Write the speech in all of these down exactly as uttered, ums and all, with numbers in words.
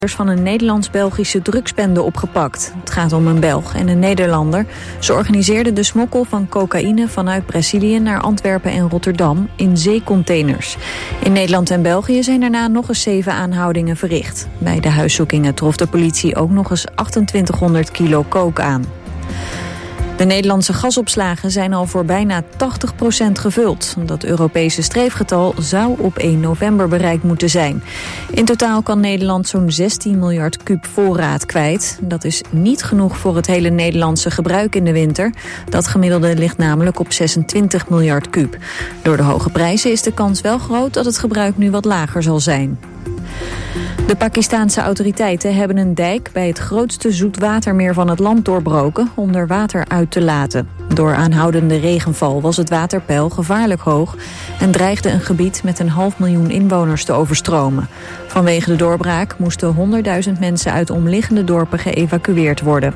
van een Nederlands-Belgische drugsbende opgepakt. Het gaat om een Belg en een Nederlander. Ze organiseerden de smokkel van cocaïne vanuit Brazilië naar Antwerpen en Rotterdam in zeecontainers. In Nederland en België zijn daarna nog eens zeven aanhoudingen verricht. Bij de huiszoekingen trof de politie ook nog eens achtentwintighonderd kilo coke aan. De Nederlandse gasopslagen zijn al voor bijna tachtig procent gevuld. Dat Europese streefgetal zou op één november bereikt moeten zijn. In totaal kan Nederland zo'n zestien miljard kuub voorraad kwijt. Dat is niet genoeg voor het hele Nederlandse gebruik in de winter. Dat gemiddelde ligt namelijk op zesentwintig miljard kuub. Door de hoge prijzen is de kans wel groot dat het gebruik nu wat lager zal zijn. De Pakistaanse autoriteiten hebben een dijk bij het grootste zoetwatermeer van het land doorbroken om er water uit te laten. Door aanhoudende regenval was het waterpeil gevaarlijk hoog en dreigde een gebied met een half miljoen inwoners te overstromen. Vanwege de doorbraak moesten honderdduizend mensen uit omliggende dorpen geëvacueerd worden.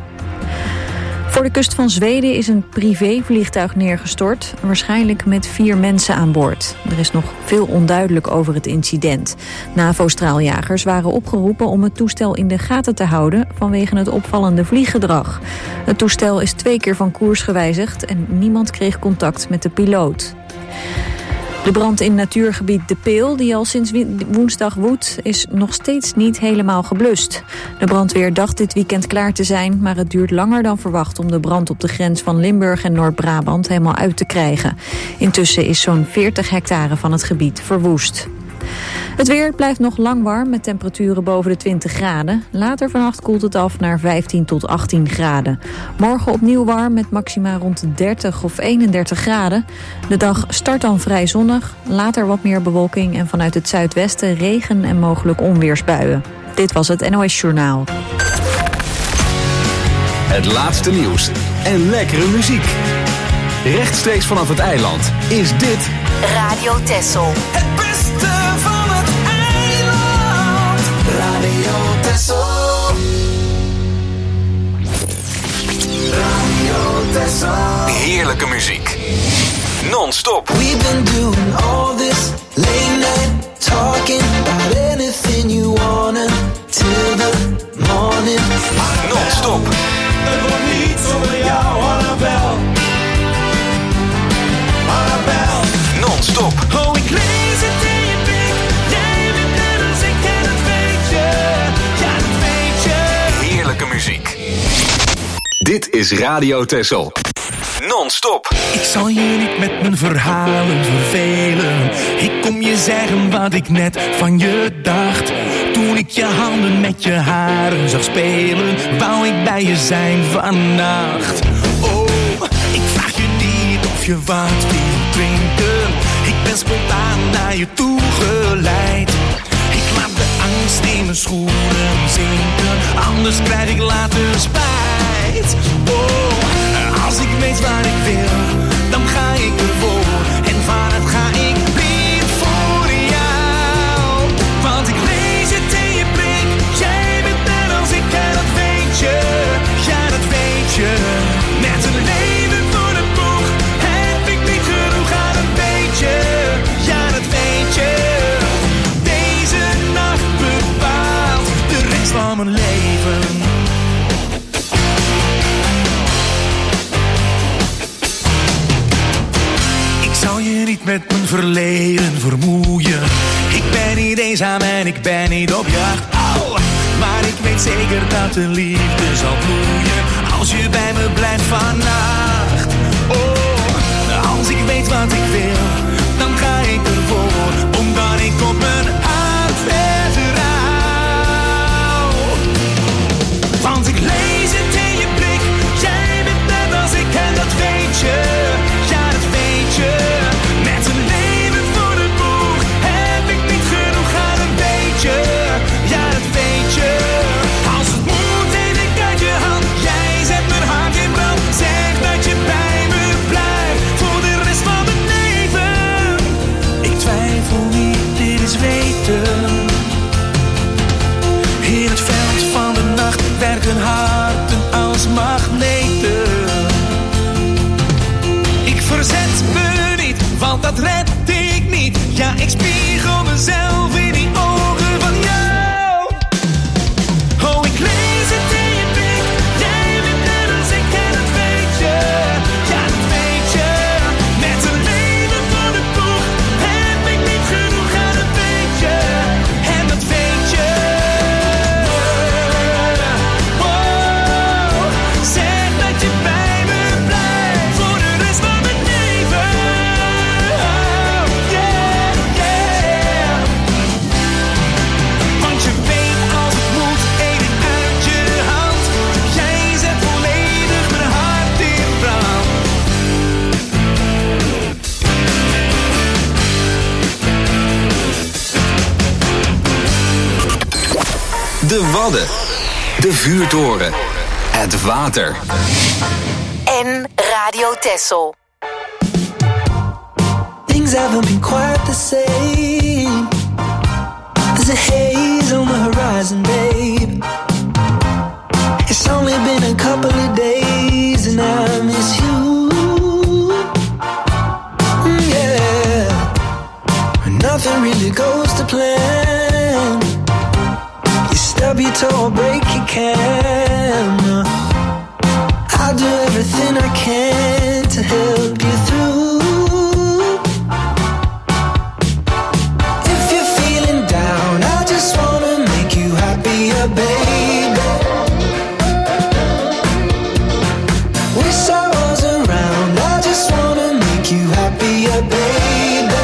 Voor de kust van Zweden is een privévliegtuig neergestort, waarschijnlijk met vier mensen aan boord. Er is nog veel onduidelijk over het incident. NAVO-straaljagers waren opgeroepen om het toestel in de gaten te houden vanwege het opvallende vlieggedrag. Het toestel is twee keer van koers gewijzigd en niemand kreeg contact met de piloot. De brand in natuurgebied De Peel, die al sinds woensdag woedt, is nog steeds niet helemaal geblust. De brandweer dacht dit weekend klaar te zijn, maar het duurt langer dan verwacht om de brand op de grens van Limburg en Noord-Brabant helemaal uit te krijgen. Intussen is zo'n veertig hectare van het gebied verwoest. Het weer blijft nog lang warm met temperaturen boven de twintig graden. Later vannacht koelt het af naar vijftien tot achttien graden. Morgen opnieuw warm met maxima rond de dertig of eenendertig graden. De dag start dan vrij zonnig, later wat meer bewolking en vanuit het zuidwesten regen en mogelijk onweersbuien. Dit was het N O S Journaal. Het laatste nieuws en lekkere muziek. Rechtstreeks vanaf het eiland is dit Radio Texel. Het beste van het eiland. Radio Texel. Radio Texel. heerlijke muziek. Non-stop. We've been doing all this late night talking about anything you wanna till the morning. Non-stop. Het wordt niet zonder jou, Annabel. Annabel. Non-stop. Oh, ik lees het in je blik. Jij bent net als ik en dat weet je. Ja, dat weet je. Heerlijke muziek. Dit is Radio Texel. Non-stop. Ik zal je niet met mijn verhalen vervelen. Ik kom je zeggen wat ik net van je dacht. Toen ik je handen met je haren zag spelen, wou ik bij je zijn vannacht. Oh, ik vraag je niet of je wat wil drinken. Ik ben spontaan naar je toe geleid. Ik laat de angst in mijn schoenen zinken, anders krijg ik later spijt. Oh, als ik weet waar ik wil, dan ga ik ervoor. En vanuit ga ik blind voor jou. Want ik lees het in je blik. Jij bent net als ik en dat weet je. Ja, dat weet je. Met een leven voor de boeg heb ik niet genoeg aan een beetje. Ja, dat weet je. Deze nacht bepaalt de rest van mijn leven. Ik zal je niet met mijn verleden vermoeien. Ik ben niet eenzaam en ik ben niet op jacht. Oh, maar ik weet zeker dat de liefde zal bloeien als je bij me blijft vannacht. Oh, als ik weet wat ik wil, dan ga ik ervoor, omdat ik op mijn hart vertrouw. Want ik lees het in je blik. Jij bent net als ik en dat weet je. Ja, dat weet je. Met een leven voor de boeg heb ik niet genoeg aan een beetje. Ja, dat weet je. Als het moet, neem ik uit je hand. Jij zet mijn hart in brand. Zeg dat je bij me blijft voor de rest van mijn leven. Ik twijfel niet, dit is weten. In het veld van de nacht werken harten als magneten. Ik verzet me niet, want dat red ik niet. Ja, ik spiegel mezelf in die ogen van jou. De Wadden. De vuurtoren. Het water. En Radio Texel. Things haven't been quite the same. There's a haze on the horizon, babe. It's only been a couple of days and I miss you. Yeah. Nothing really goes to plan. You stub your toe or break your can. I'll do everything I can to help you through. If you're feeling down, I just wanna make you happier, baby. Wish I was around, I just wanna make you happier, baby.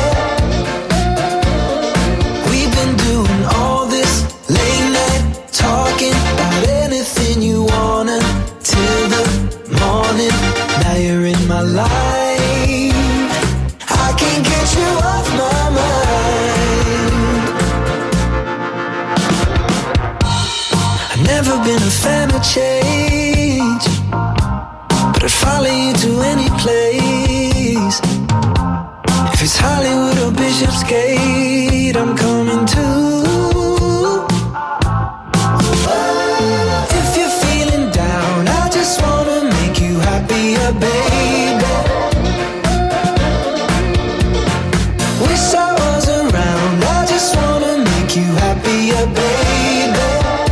We've been doing all this late night talking about anything you wanna till the morning. Now you're in my life, I can't get you off my mind. I've never been a fan of change, but I'd follow you to any place. If it's Hollywood or Bishopsgate, I'm coming too. If you're feeling down, I just wanna make you happier, baby. Wish I was around, I just wanna make you happier, baby.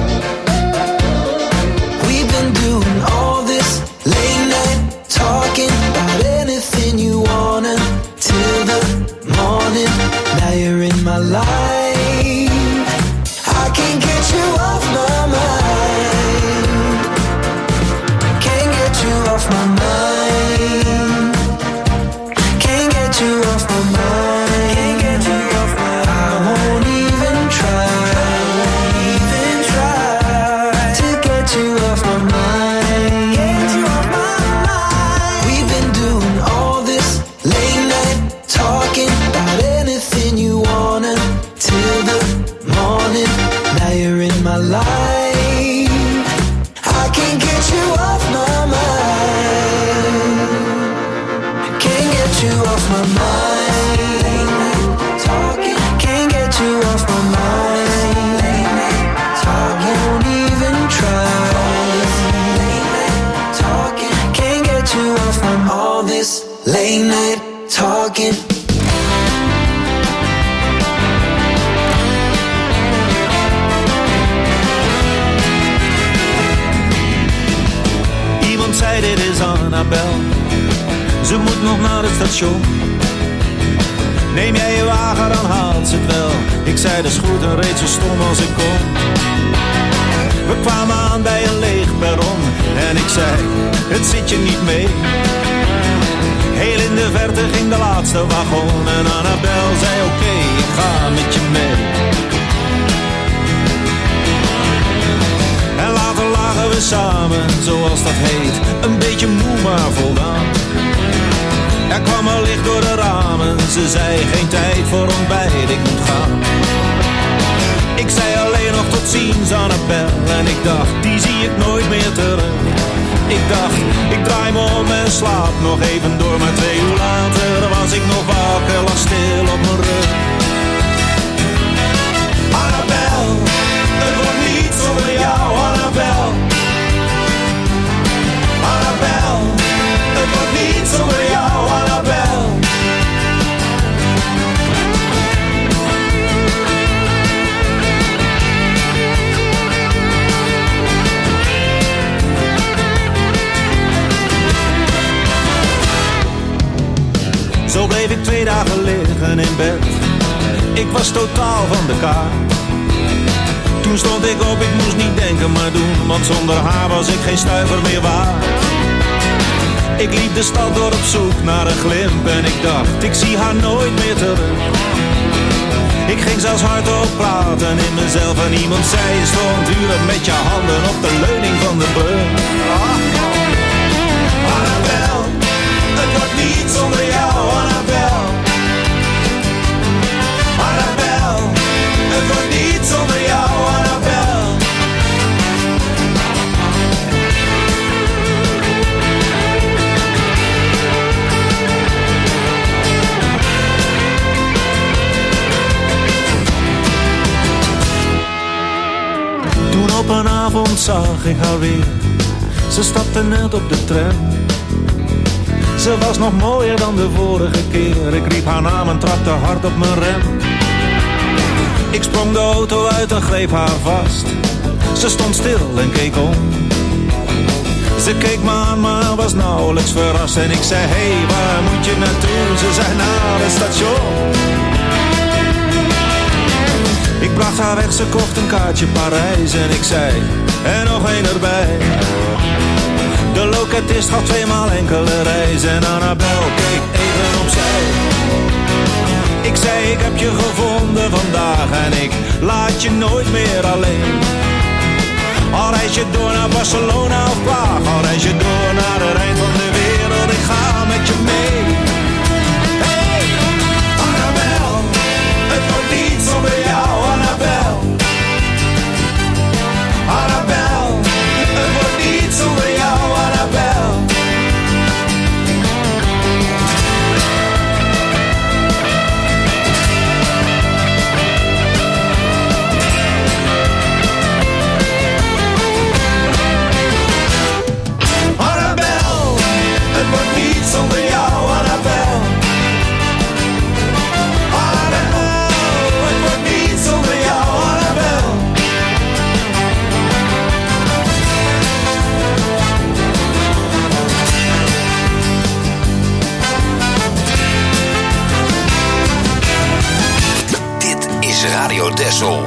We've been doing all this late night talking about anything you wanna till the morning. Now you're in my life, I can't get you off my mind. Can't get you off my mind. Can't get you off my mind. Can't get you off my mind. I won't even try, even try to get you off my mind. Get you off my mind. We've been doing all this late night talking about anything you wanna till the morning. Now you're in my life, I can't get you off my mind. Can't get you off my mind. Talking, can't get you off my mind. Talking, won't even try. Talking, can't get you off my mind. All this late night talking. Iemand zei dit is Annabel, ze moet nog naar het station. Neem jij je wagen, dan haalt ze het wel. Ik zei dus goed en reed zo stom als ik kon. We kwamen aan bij een leeg perron en ik zei, het zit je niet mee. Heel in de verte ging de laatste wagon en Annabel zei oké, okay, ik ga met je mee. En later lagen we samen, zoals dat heet, een beetje moe maar voldaan. Er kwam al licht door de ramen, ze zei geen tijd voor ontbijt, ik moet gaan. Ik zei alleen nog tot ziens Annabel en ik dacht, die zie ik nooit meer terug. Ik dacht, ik draai me om en slaap nog even door, maar twee uur later was ik nog wakker, lag stil op mijn rug. Annabel, het wordt niet zonder jou, Annabel. Annabel, het wordt niet zonder jou, Annabel. Zo bleef ik twee dagen liggen in bed. Ik was totaal van de kaart. Toen stond ik op, ik moest niet denken maar doen, want zonder haar was ik geen stuiver meer waard. Ik liep de stad door op zoek naar een glimp en ik dacht, ik zie haar nooit meer terug. Ik ging zelfs hardop praten in mezelf en iemand zei, je stond uren met je handen op de leuning van de brug. Annabel, het wordt niet zonder jou, Annabel. Annabel, het wordt niet zonder jou, Annabel. avond zag ik haar weer. Ze stapte net op de tram. Ze was nog mooier dan de vorige keer. Ik riep haar naam en trapte hard op mijn rem. Ik sprong de auto uit en greep haar vast. Ze stond stil en keek om. Ze keek me aan, maar was nauwelijks verrast. En ik zei, hey, waar moet je naartoe? Ze zei, naar het station. Ik bracht haar weg, ze kocht een kaartje Parijs. En ik zei, en nog één erbij. De loketist gaf tweemaal enkele reizen. En Annabel keek even opzij. Ik zei, ik heb je gevonden vandaag. En ik laat je nooit meer alleen. Al reis je door naar Barcelona of Praag. Al reis je door naar het eind van de wereld. Ik ga met je mee. Hey, Annabel. Het wordt niet zonder jou, Annabel. Annabel. Het wordt niet zonder jou, Annabel. Zonder jou, Annabel. Annabel, het wordt niet zonder jou, Annabel. Dit is Radio Texel.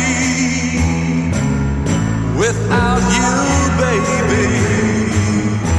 Without you, baby,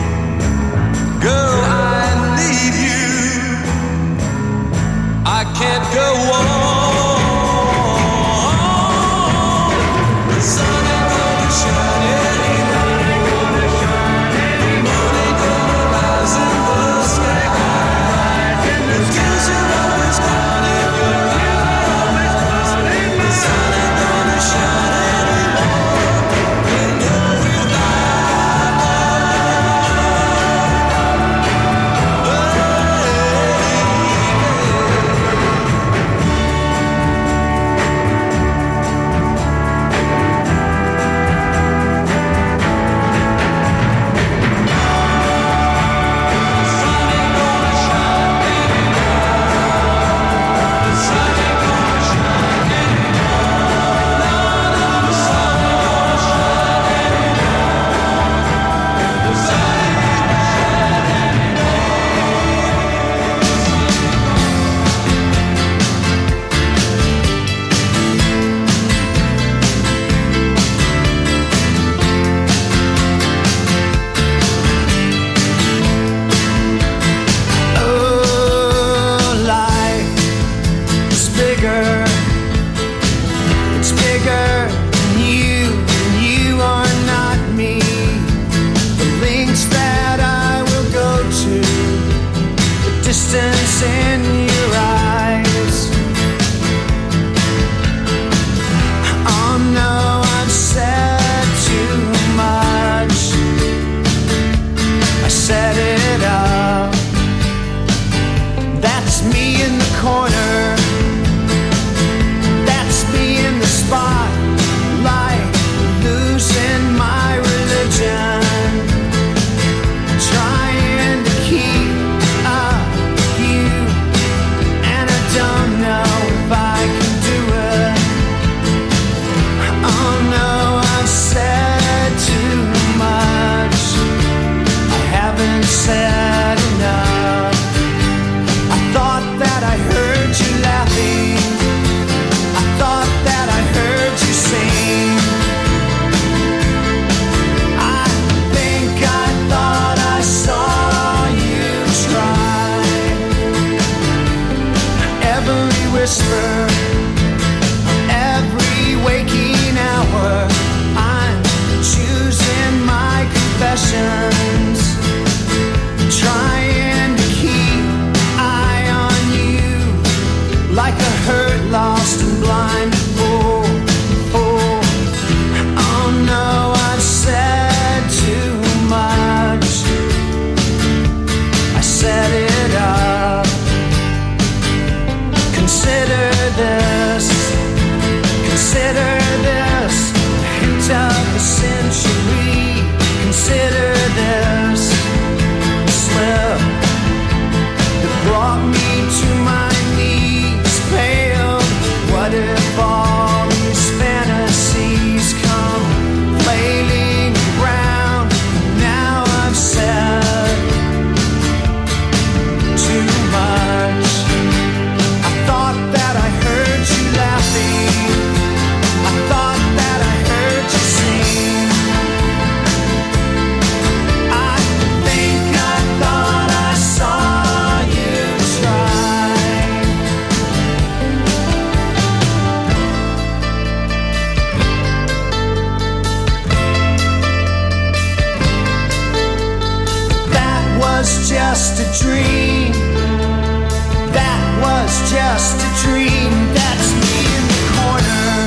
just a dream. That was just a dream. That's me in the corner.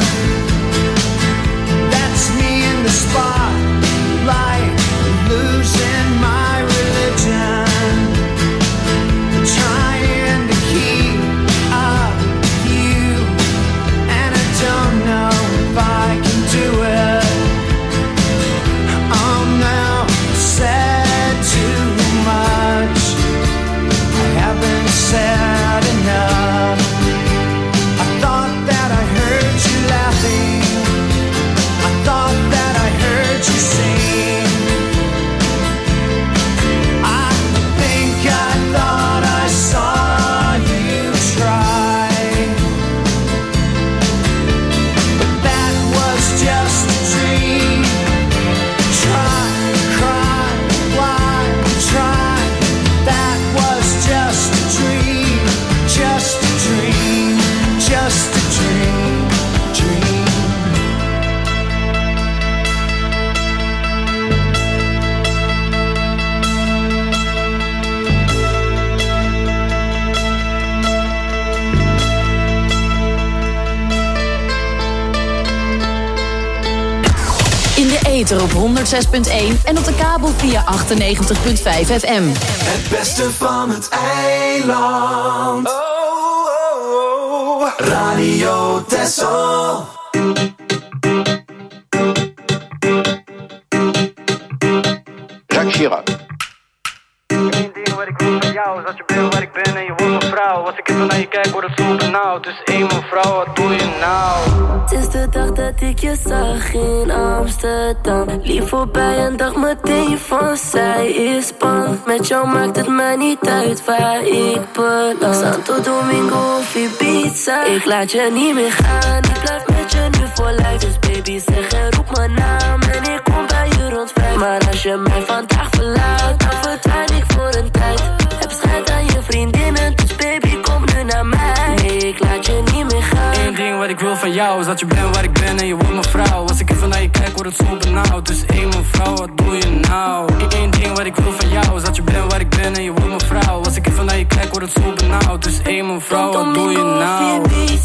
That's me in the spotlight, losing my religion, trying to keep up with you, and I don't know if I can do it. I'm now said too much. I haven't said enough. I thought that I heard you laughing. I thought that I heard you sing. I think I thought I saw you try, but that was just a dream. Try, cry, why try? That was just a dream, just a dream, just a dream, dream. In de ether op honderdzes punt één en op de kabel via achtennegentig punt vijf F M. Het beste van het eiland. Oh, oh, oh. Radio Texel. Jacques Chirac. Eén ding wat ik wil van jou is dat je bent waar ik ben en je wordt mijn vrouw. Als ik even naar je kijk word het zo benauwd. Dus één mevrouw, wat doe je nou? Het is de dag dat ik je zag in Amsterdam. Lief voorbij en dacht meteen van zij is bang. Met jou maakt het mij niet uit waar ik beland. Santo Domingo of Ibiza, ik laat je niet meer gaan. Ik blijf met je nu voor lijf. Dus baby zeg en roep mijn naam en ik kom bij je rond vijf. Maar als je mij vandaag verlaat, dan verdwijn ik voor een tijd. Heb schijt aan je vriendinnen, dus baby kom nu naar mij. Nee, ik laat je niet meer gaan. Eén ding wat ik wil van jou is dat je bent waar ik ben en je wordt mijn vrouw. Als ik even naar je kijk word het zo benauwd. Dus één mevrouw, wat doe je nou? Eén ding wat ik wil van jou is dat je bent waar ik ben en je wordt mijn vrouw. Als ik even naar je kijk word het zo benauwd. Dus één mevrouw, wat doe je nou?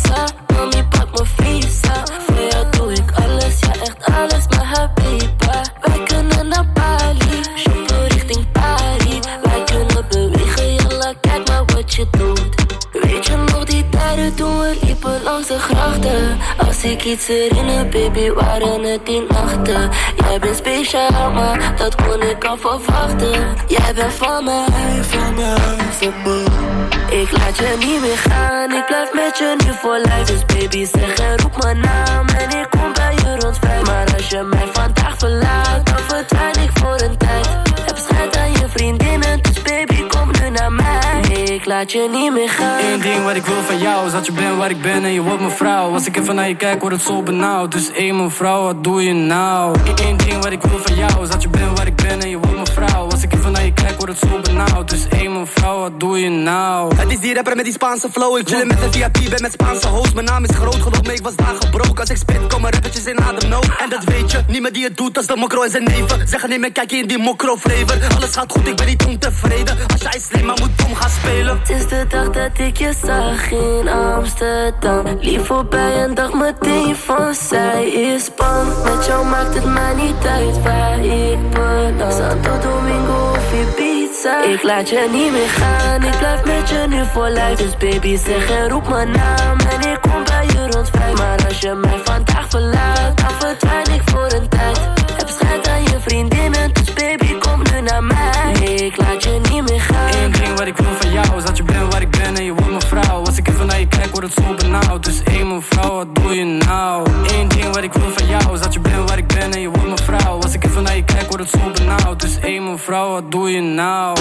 Mami, pak mijn visa. Voor jou doe ik alles, ja echt alles, maar habiba. Wij kunnen naar Bali, shoppen richting Paris. Wij kunnen bewegen, jalla, kijk maar wat je doet. Weet je nog die tijden toen we liepen langs de grachten? Als ik iets herinner, baby, waren het die nachten. Jij bent speciaal, maar dat kon ik al verwachten. Jij bent van mij, van mij, van mij. Ik laat je niet meer gaan, ik blijf met je nu voor lijf. Dus baby zeg en roep mijn naam en ik kom bij je rond vijf. Maar als je mij vandaag verlaat, dan verdwijn ik voor een tijd. Heb schijt aan je vriendinnen, dus baby kom nu naar mij. Nee, ik laat je niet meer gaan. Eén ding wat ik wil van jou is dat je bent waar ik ben en je wordt mijn vrouw. Als ik even naar je kijk word het zo benauwd. Dus één mevrouw, wat doe je nou? Eén ding wat ik wil van jou is dat je bent waar ik ben en je wordt mijn vrouw. Als ik even naar je kijk word het zo benauwd. Dus één mevrouw, wat doe je nou? Het is die rapper met die Spaanse flow. Ik chillen met een V I P, ben met Spaanse host. Mijn naam is groot, geloof me, ik was daar gebroken. Als ik spit, komen rappertjes in ademnood. En dat weet je, niemand die het doet als de mokro en zijn neven. Zeggen neem en kijk in die mokro flavor. Alles gaat goed, ik ben niet ontevreden. Als jij slim maar moet dom gaan spelen. Het is de dag dat ik je zag in Amsterdam. Lief voorbij en dacht meteen van zij is bang. Met jou maakt het mij niet uit waar ik beland. Santo Domingo of Ibiza, ik laat je niet meer gaan. Ik blijf met je nu voor lijf. Dus baby zeg en roep mijn naam en ik kom bij je rond vijf. Maar als je mij vandaag verlaat, dan verdwijn ik voor een tijd. Heb schijt aan je vriendinnen, dus baby kom nu naar mij. Nee, ik laat je niet meer gaan. Eén ding wat ik wil van jou is dat je bent waar ik ben en je wordt mijn vrouw. Als ik even naar je kijk word het zo benauwd. Dus één mevrouw, wat doe je nou? Eén ding wat ik wil van jou is dat je bent waar ik ben en je wordt mijn vrouw. Als ik even naar je kijk word het zo benauwd. Dus één mevrouw, wat doe je nou?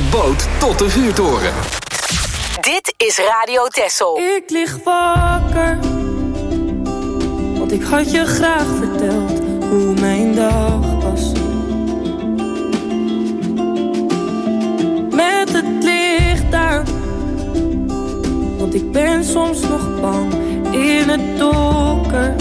boot tot de vuurtoren. Dit is Radio Texel. Ik lig wakker, want ik had je graag verteld hoe mijn dag was. Met het licht aan, want ik ben soms nog bang in het donker.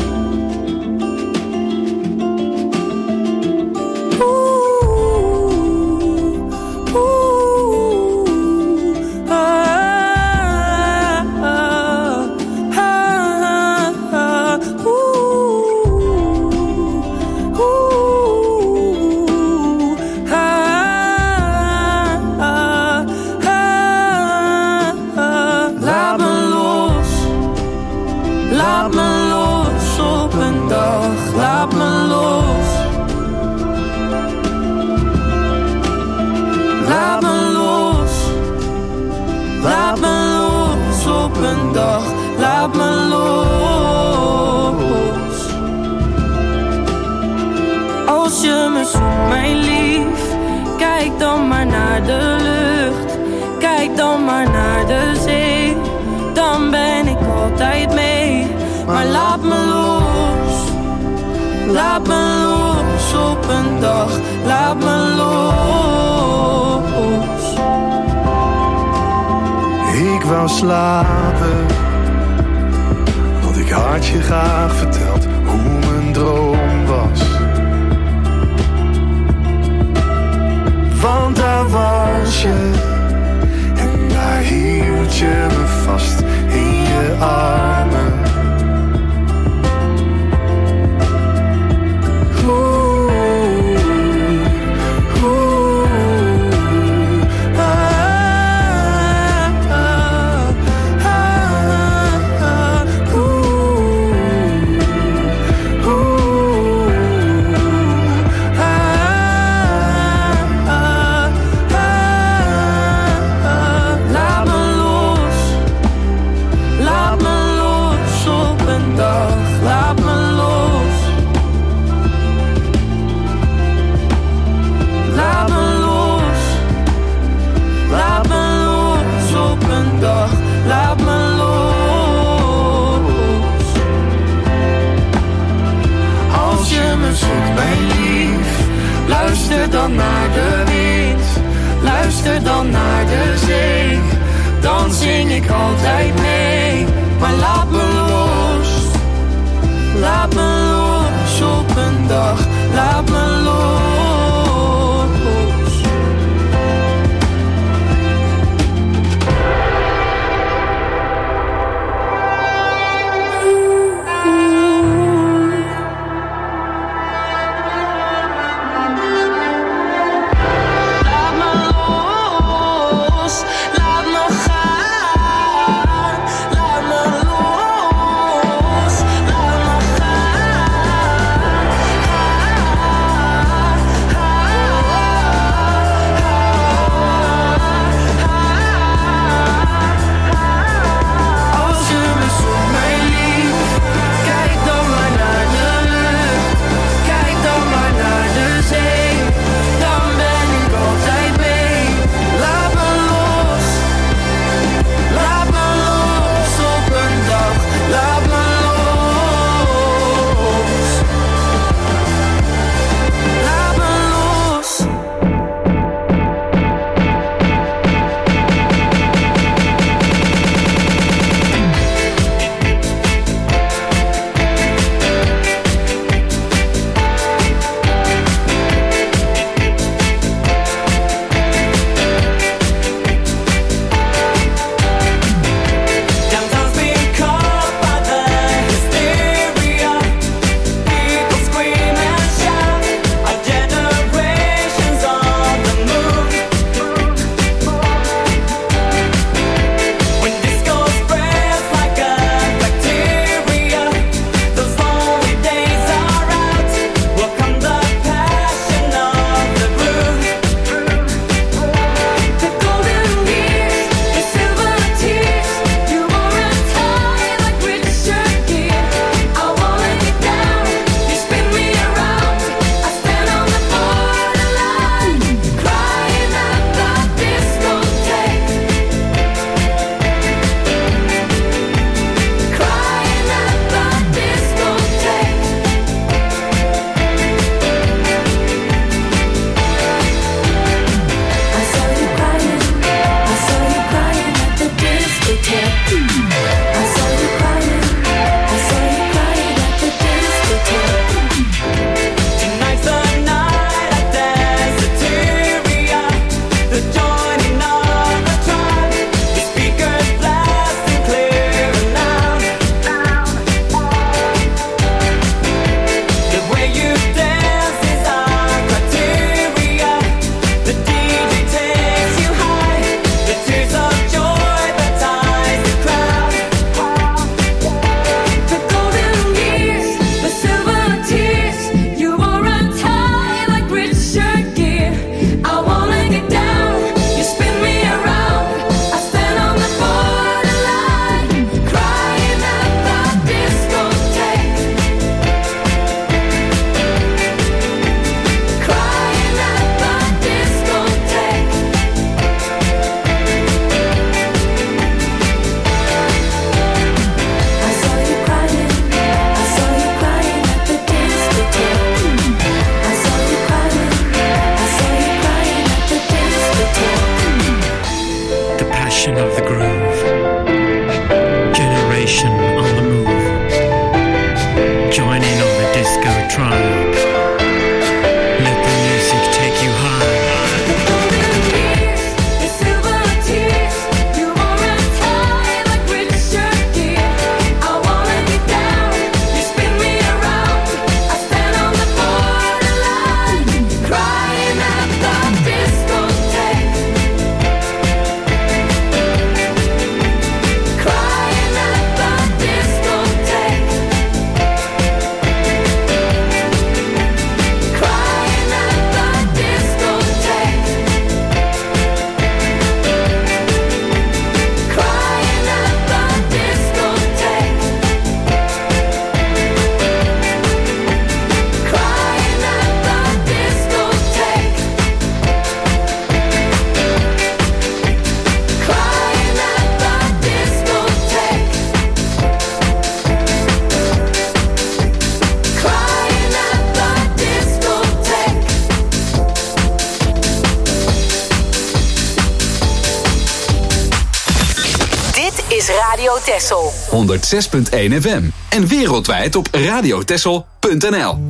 Laat me los. Als je me zoekt, mijn lief, kijk dan maar naar de lucht. Kijk dan maar naar de zee. Dan ben ik altijd mee. Maar laat me los. Laat me los op een dag. Laat me los. Ik wou slapen, want ik had je graag verteld hoe mijn droom was. Want daar was je, en daar hield je me vast in je armen. Luister dan naar de wind, luister dan naar de zee. Dan zing ik altijd mee, maar laat me los. Laat me los op een dag, laat me los. Laat me Dit is Radio Texel. honderd zes punt één F M. En wereldwijd op radiotexel punt n l.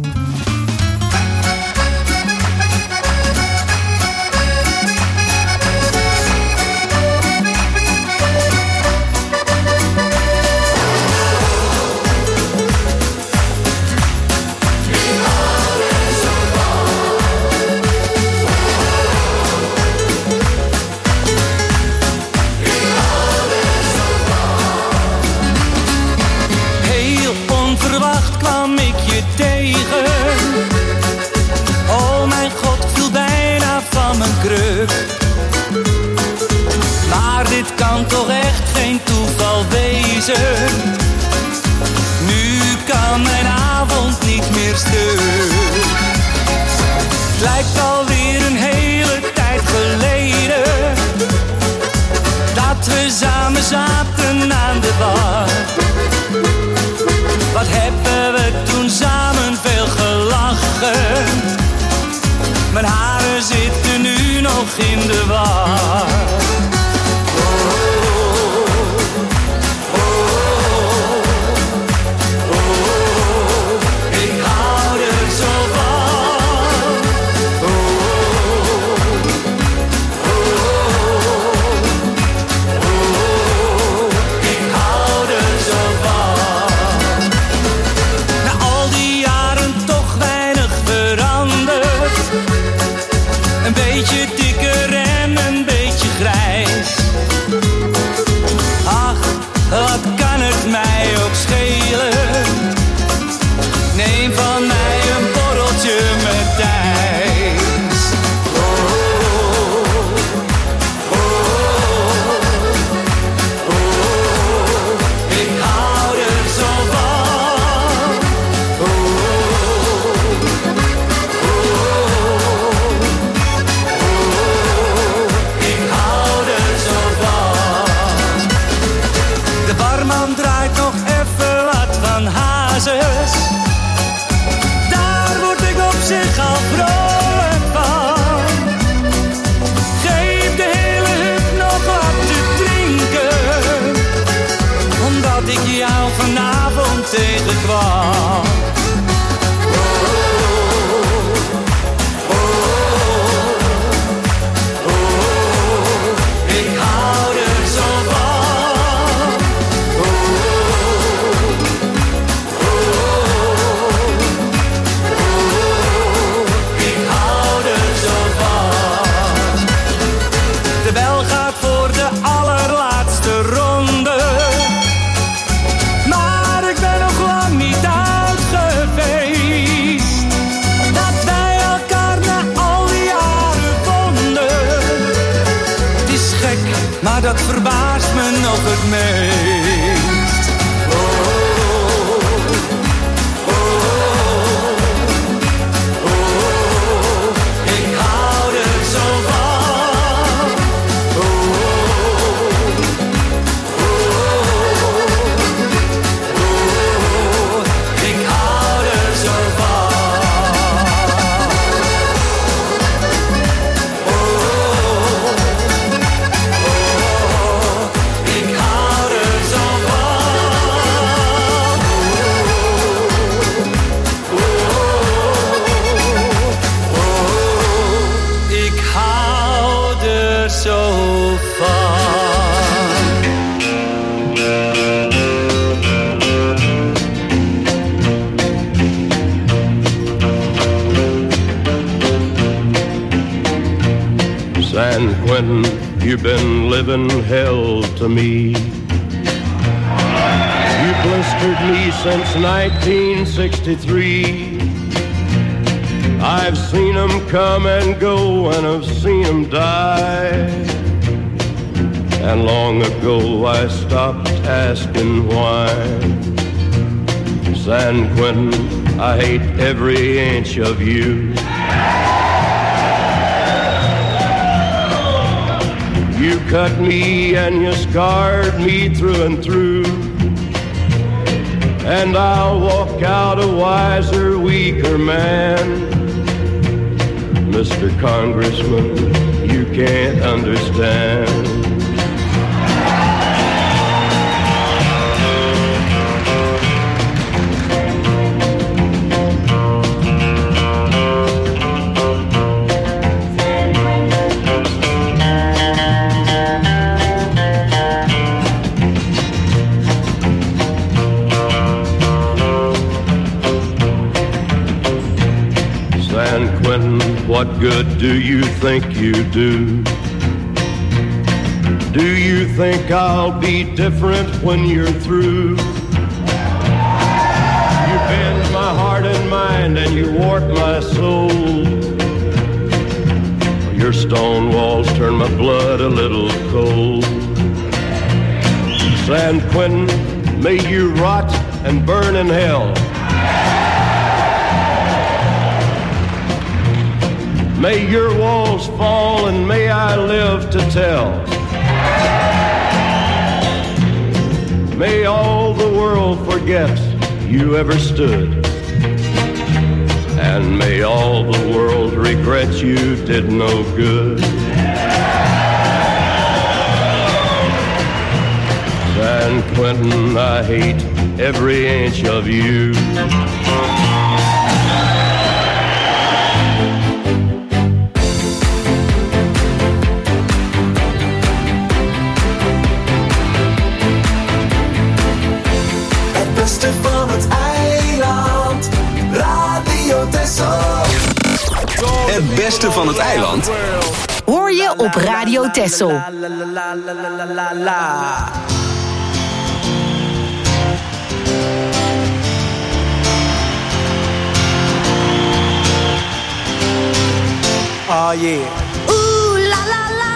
Maar dit kan toch echt geen toeval wezen. Nu kan mijn avond niet meer stuk. Het lijkt alweer een hele tijd geleden dat we samen zaten aan de bar. Wat hebben we toen samen veel gelachen. Mijn haren zitten nu nog in de war. Oh, oh, oh, oh, ik hou er zo van. Oh, oh, oh, ik hou er zo van. Na al die jaren toch weinig veranderd. Een beetje dikker en een beetje grijs. Ach, wat kan het mij ook schelen. Neem van mij een borreltje met Thijs. Oh, oh, oh, oh, ik hou er zo van. Oh, de barman draait nog even wat van hazes. Daar word ik op zich al vrolijk van. Geef de hele hut nog wat te drinken, omdat ik jou vanavond tegenkwam. De bel gaat voor de allerlaatste ronde. Maar ik ben nog lang niet uit geweest dat wij elkaar na al die jaren vonden. Het is gek, maar dat verbaast me nog het meest. Oh, oh, oh, oh, ik hou er zo van. San Quentin, you've been living hell to me. You blistered me since nineteen sixty-three. I've seen them come and go, and I've seen them die. And long ago I stopped asking why. San Quentin, I hate every inch of you. You cut me and you scarred me through and through. And I'll walk out a wiser, weaker man. Mister Congressman, you can't understand. good do you think you do? Do you think I'll be different when you're through? You bend my heart and mind and you warp my soul. Your stone walls turn my blood a little cold. San Quentin, may you rot and burn in hell. May your walls fall and may I live to tell. May all the world forget you ever stood. And may all the world regret you did no good. San Quentin, I hate every inch of you. Het beste van het eiland, Radio Texel. Het beste van het eiland hoor je op Radio Texel. Oh yeah. Ooh la la la,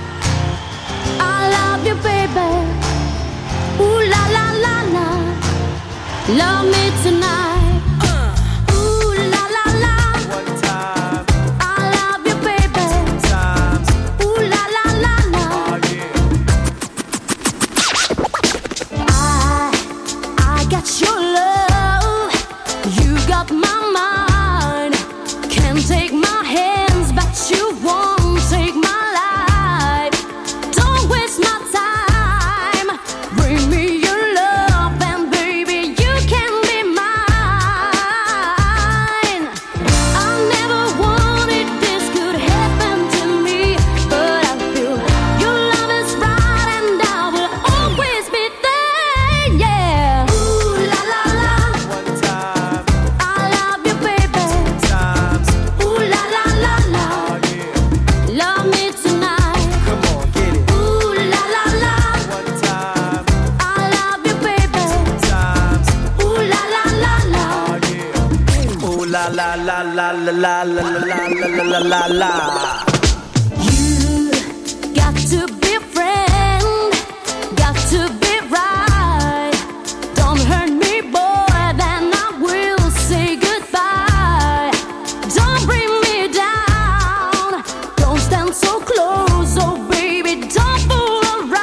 I love you baby. Ooh la la la la, love me tonight. Uh. Ooh la la la, one time. I love you baby. Two times. Ooh la la la la. Oh yeah. I I got your love, you got my mind. Can't take my hands, but you won't take my life. Don't waste my time. Bring me your love, and baby, you can be mine. I never wanted this could happen to me, but I feel your love is right, and I will always be there. Yeah. Ooh la la la, one time. I love you, baby. Two times. Ooh la la la la, oh yeah. Love me tonight. Come on, get it. Ooh la la la, One time. I love you, baby. Two times. Ooh la la la la. Oh yeah. Ooh la la la la la la la la la la la la. You got to be a friend, got to be right. Don't hurt me, boy, then I will say goodbye. Don't bring me down, don't stand so close, oh baby, don't fool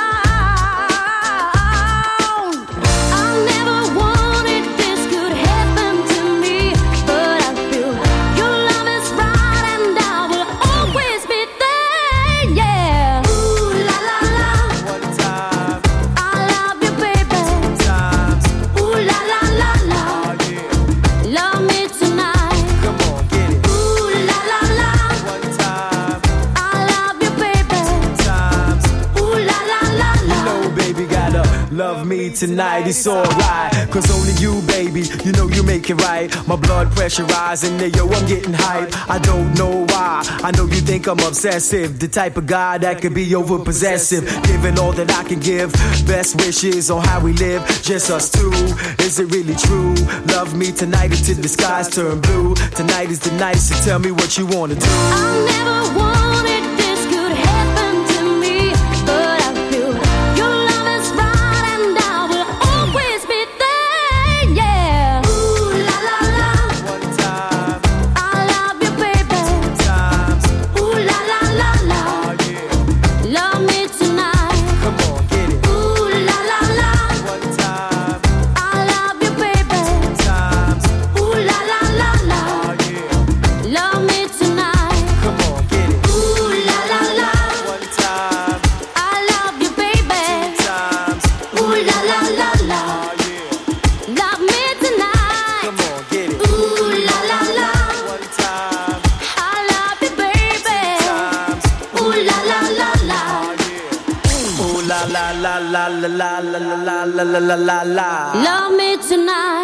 around. I never wanted this could happen to me, but I feel your love is right, and I will always be there. Yeah. Ooh la la la, One time. I love you, baby. Two times. Ooh la la la la, Oh yeah. love me tonight. Come on, get it. Ooh la la la, One time. I love you, baby. Two times. Ooh la la la la. You know, baby, gotta love me tonight. It's alright, cause only you, baby, you know you make it right. My blood pressure rising, there, yo, I'm getting hype. I don't know why, I know you think I'm obsessive, the type of guy that could be over possessive, giving all that I can give, best wishes on how we live, just us two. Is it really true? Love me tonight until the skies turn blue. Tonight is the night, so tell me what you wanna do. I never wanted this could happen to me, but I feel your love is right, and I will always be there. Yeah. Ooh la la la, One time. I love you, baby. Two times. Ooh la la la la, Oh yeah. love me tonight. Come on, get it. Ooh la la la, One time. I love you, baby. Two times. Ooh la la la la, Oh yeah. love me tonight. Come on, get it. Ooh la la la, One time. I love you, baby. Two times. Ooh la la la la, Oh yeah. love me tonight. Come on, get it. Ooh la la la, One time. I love you, baby. Times. Ooh la la la la, Ooh la la la la la la la la la la la la la. love me tonight.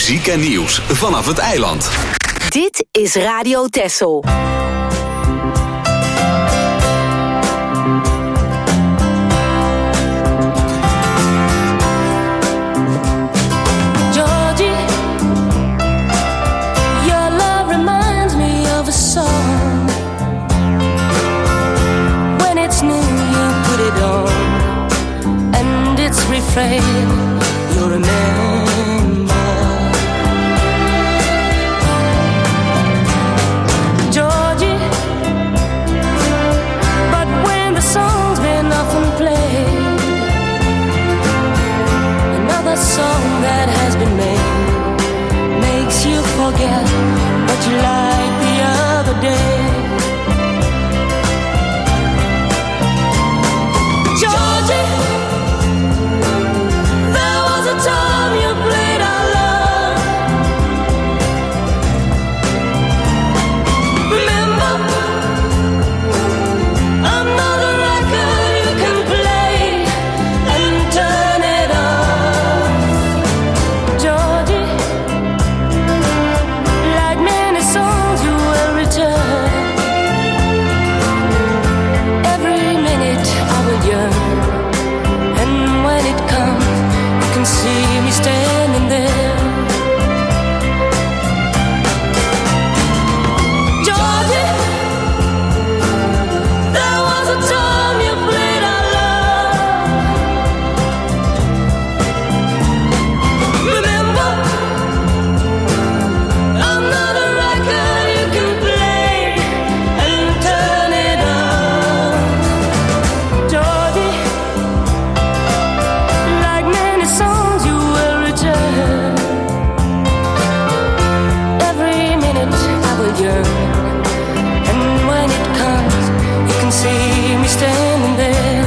muziek en nieuws vanaf het eiland. Dit is Radio Texel. Refrain you'll remember. Georgie, but when the song's been often played, another song that has been made makes you forget what you liked the other day. Georgie, time you played our love. Remember, I'm not a record you can play and turn it off. Georgie, like many songs you will return. Every minute I will yearn, and when it comes you can see me standing there. Georgie, there was a time you played our love. Remember, I'm not a record you can play and turn it on. Georgie, like many songs you will return. Every minute I will yearn, and when it comes you can see me standing there.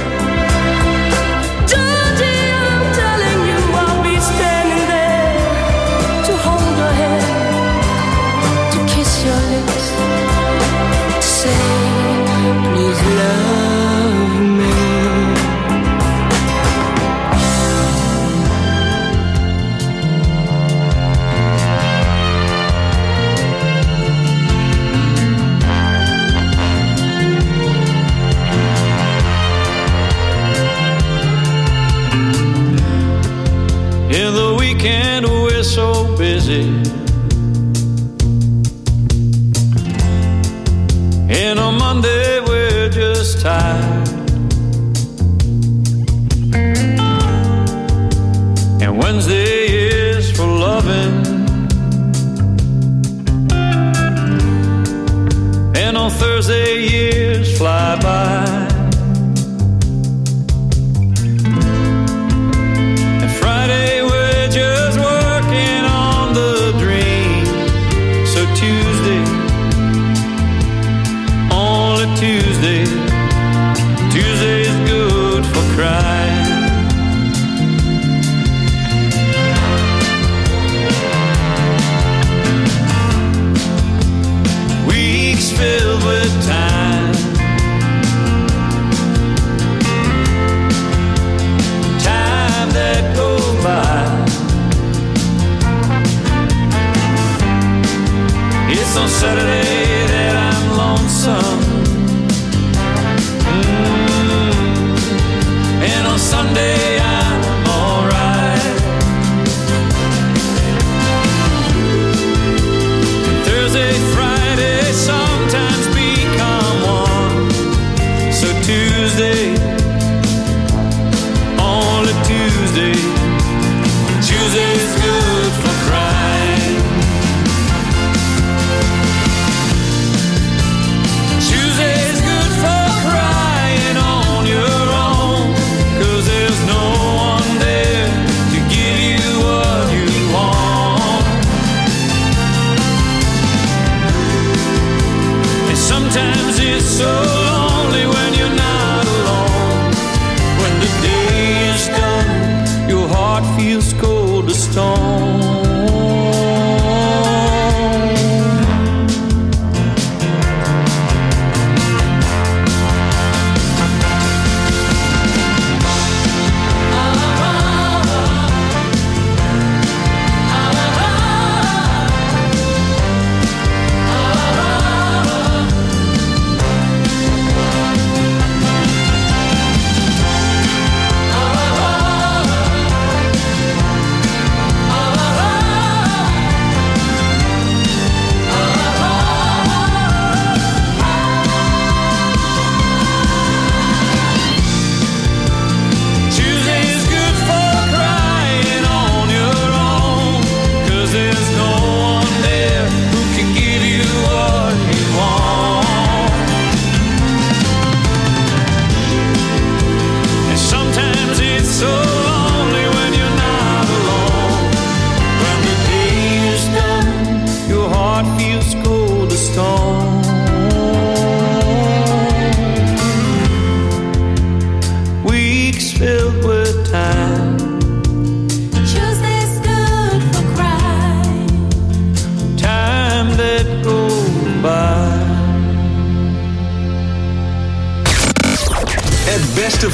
Georgie, I'm telling you I'll be standing there to hold your hand, to kiss your lips, to say please love me. In the weekend we're so busy. And on Monday we're just tired. And Wednesday is for loving. And on Thursday years fly by. And Friday we're just working on the dream. So Tuesday, only Tuesday, Tuesday's good for crying. Weeks filled with time, time that goes by. It's on Saturday that I'm lonesome, mm. And on Sunday I'm alright. Thursday, Friday sometimes become one. So Tuesday, only Tuesday, Tuesday's good for crying.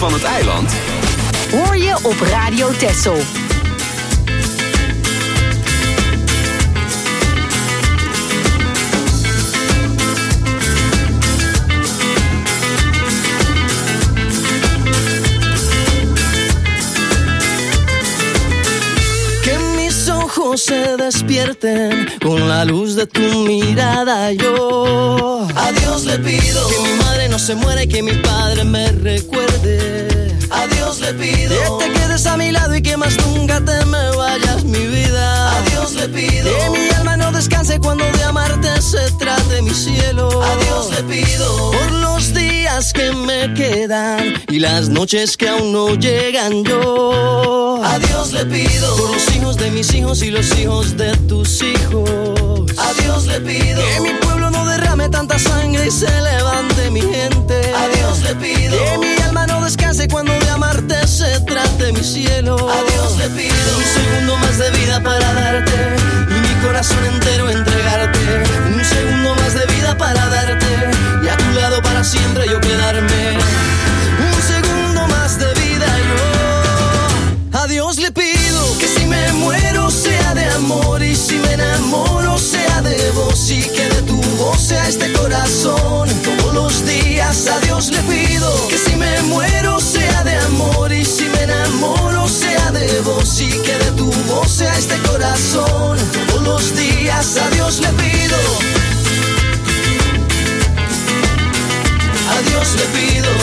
van het eiland hoor je op Radio Texel. Se despierten con la luz de tu mirada. Yo a Dios le pido que mi madre no se muera y que mi padre me recuerde. A Dios le pido que te quedes a mi lado y que más nunca te me vayas, mi vida. A Dios le pido que mi alma no descanse cuando de amarte se trate, mi cielo. A Dios le pido por los días que me quedan y las noches que aún no llegan. Yo a Dios le pido por los hijos de mis hijos y los hijos de tus hijos. A Dios le pido que mi pueblo no derrame tanta sangre y se levante mi gente. A Dios le pido que mi alma no descanse cuando de amarte se trate, mi cielo. A Dios le pido un segundo más de vida para darte y mi corazón entero entregarte. Un segundo más de vida para darte y a tu lado para siempre yo quedarme. Un segundo más de vida yo a Dios le pido que si me muero sea de amor y si me enamoro sea de vos y que de tu voz sea este corazón. Todos los días a Dios le pido que si me muero sea de amor y si me enamoro sea de vos y que de tu voz sea este corazón. Todos los días a Dios le pido. A Dios le pido.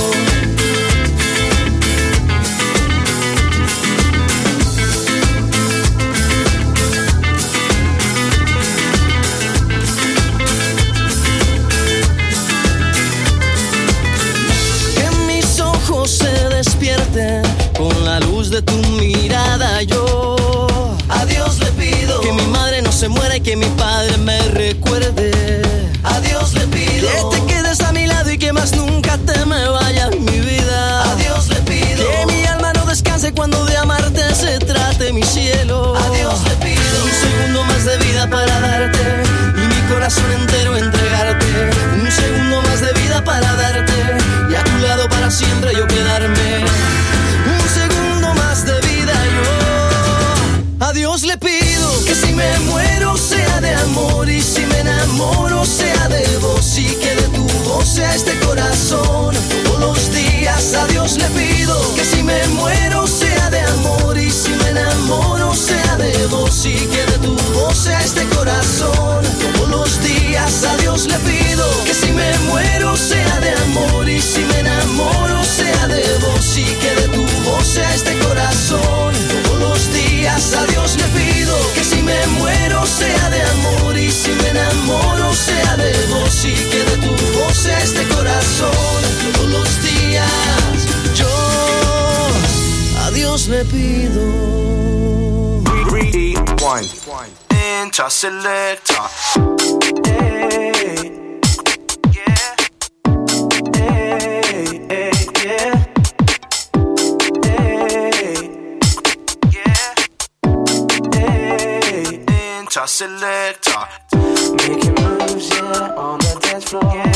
Se despierten con la luz de tu mirada. Yo a Dios le pido que mi madre no se muera y que mi padre me recuerde. A Dios le pido que te quedes a mi lado y que más nunca te me vayas, mi vida. A Dios le pido que mi alma no descanse cuando de amarte se trate, mi cielo. A Dios le pido un segundo más de vida para darte y mi corazón entero entregarte. Un segundo más de vida para darte y a tu lado para siempre yo quedarme. Un segundo más de vida yo a Dios le pido que si me muero sea de amor y si me enamoro sea de vos y que de tu voz sea este corazón. Todos los días a Dios le pido que si me muero sea de amor y si me enamoro sea de vos y que de tu voz sea este corazón. Todos los días a Dios le pido que si me muero sea de amor y si me enamoro sea de vos y que de tu voz sea este corazón. Todos los días a Dios le pido que si me muero sea de amor y si me enamoro sea de vos y que de tu voz sea este corazón. Todos los días yo a Dios le pido. One. Interselector. Hey. Yeah. Hey, hey, yeah. Hey. Yeah. Hey. Interselector. Making moves, yeah, on the dance floor. Yeah.